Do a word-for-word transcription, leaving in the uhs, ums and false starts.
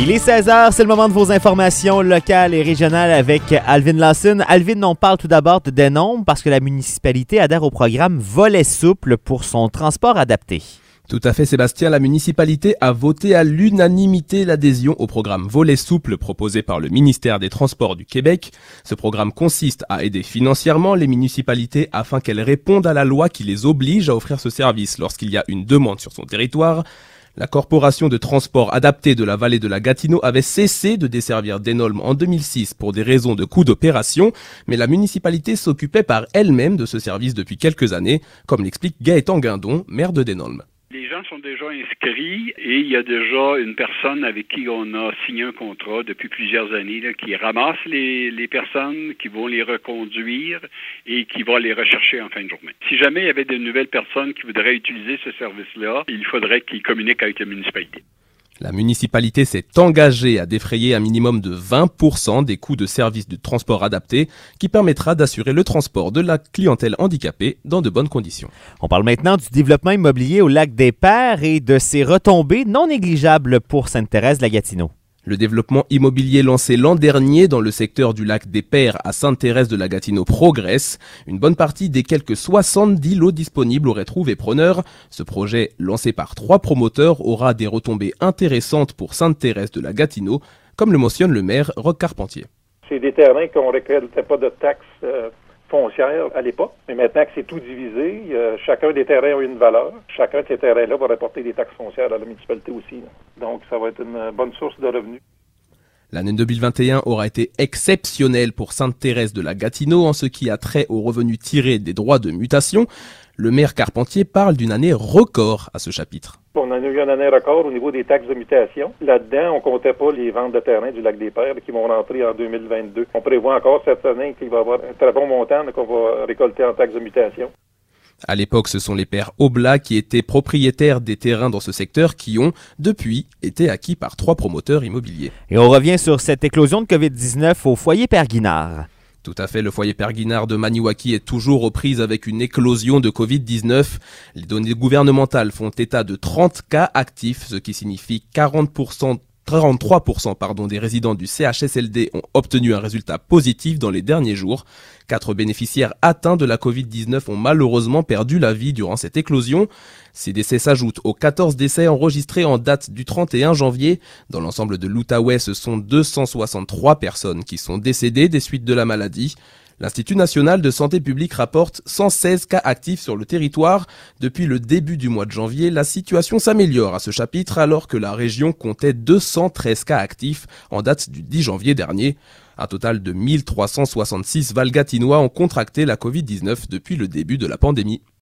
Il est seize heures, c'est le moment de vos informations locales et régionales avec Alvin Lawson. Alvin, on parle tout d'abord de Denôme parce que la municipalité adhère au programme Volet souple pour son transport adapté. Tout à fait, Sébastien. La municipalité a voté à l'unanimité l'adhésion au programme Volet souple proposé par le ministère des Transports du Québec. Ce programme consiste à aider financièrement les municipalités afin qu'elles répondent à la loi qui les oblige à offrir ce service lorsqu'il y a une demande sur son territoire. La Corporation de transport adapté de la vallée de la Gatineau avait cessé de desservir Denôme en deux mille six pour des raisons de coût d'opération, mais la municipalité s'occupait par elle-même de ce service depuis quelques années, comme l'explique Gaëtan Guindon, maire de Denôme. Les gens sont déjà inscrits et il y a déjà une personne avec qui on a signé un contrat depuis plusieurs années là, qui ramasse les, les personnes, qui vont les reconduire et qui va les rechercher en fin de journée. Si jamais il y avait de nouvelles personnes qui voudraient utiliser ce service-là, il faudrait qu'ils communiquent avec la municipalité. La municipalité s'est engagée à défrayer un minimum de vingt pour cent des coûts de services de transport adapté qui permettra d'assurer le transport de la clientèle handicapée dans de bonnes conditions. On parle maintenant du développement immobilier au lac des Pères et de ses retombées non négligeables pour Sainte-Thérèse-de-la-Gatineau. Le développement immobilier lancé l'an dernier dans le secteur du lac des Pères à Sainte-Thérèse-de-la-Gatineau progresse. Une bonne partie des quelques soixante-dix lots disponibles auraient trouvé preneur. Ce projet, lancé par trois promoteurs, aura des retombées intéressantes pour Sainte-Thérèse-de-la-Gatineau, comme le mentionne le maire Roch Carpentier. C'est des terrains qu'on ne récoltait pas de taxes euh, foncières à l'époque, mais maintenant que c'est tout divisé, euh, chacun des terrains a une valeur. Chacun de ces terrains-là va rapporter des taxes foncières à la municipalité aussi. Là. Donc, ça va être une bonne source de revenus. L'année deux mille vingt et un aura été exceptionnelle pour Sainte-Thérèse-de-la-Gatineau en ce qui a trait aux revenus tirés des droits de mutation. Le maire Carpentier parle d'une année record à ce chapitre. On a eu une année record au niveau des taxes de mutation. Là-dedans, on comptait pas les ventes de terrain du lac des Pères qui vont rentrer en deux mille vingt-deux. On prévoit encore cette année qu'il va y avoir un très bon montant qu'on va récolter en taxes de mutation. À l'époque, ce sont les pères Oblat qui étaient propriétaires des terrains dans ce secteur qui ont, depuis, été acquis par trois promoteurs immobiliers. Et on revient sur cette éclosion de covid dix-neuf au foyer Père Guinard. Tout à fait, le foyer Père Guinard de Maniwaki est toujours aux prises avec une éclosion de covid dix-neuf. Les données gouvernementales font état de trente cas actifs, ce qui signifie quarante pour cent quarante-trois pour cent pardon, des résidents du C H S L D ont obtenu un résultat positif dans les derniers jours. Quatre bénéficiaires atteints de la covid dix-neuf ont malheureusement perdu la vie durant cette éclosion. Ces décès s'ajoutent aux quatorze décès enregistrés en date du trente et un janvier. Dans l'ensemble de l'Outaouais, ce sont deux cent soixante-trois personnes qui sont décédées des suites de la maladie. L'Institut national de santé publique rapporte cent seize cas actifs sur le territoire. Depuis le début du mois de janvier, la situation s'améliore à ce chapitre alors que la région comptait deux cent treize cas actifs en date du dix janvier dernier. Un total de mille trois cent soixante-six Valgatinois ont contracté la covid dix-neuf depuis le début de la pandémie.